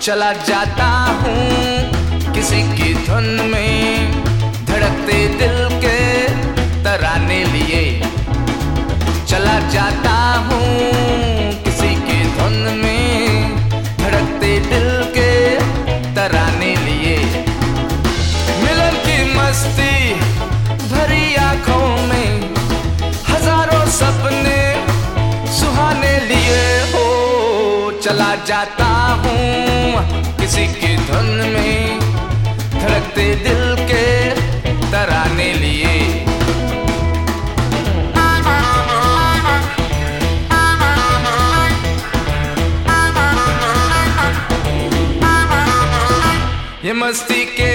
चला जाता हूँ किसी की धुन में, धड़कते दिल के तराने लिए। चला जाता हूँ किसी की धुन में, धड़कते दिल के तराने लिए। मिलन की मस्ती भरी आंखों में हजारों सपने सुहाने लिए हो। चला जाता हूँ किसी की धुन में, धड़कते दिल के तराने लिए। ये मस्ती के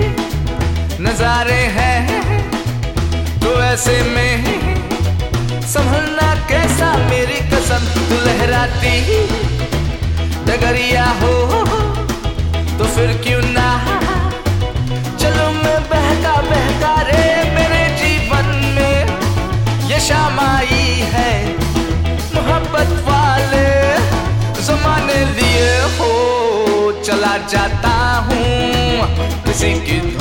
नजारे हैं तो ऐसे में संभलना कैसा, मेरी कसम। तू लहराती डगरिया हो तो फिर क्यों ना चलो मैं बहका बहका रे। मेरे जीवन में ये शाम आई है मोहब्बत वाले जमाने लिए हो। चला जाता हूँ किसी की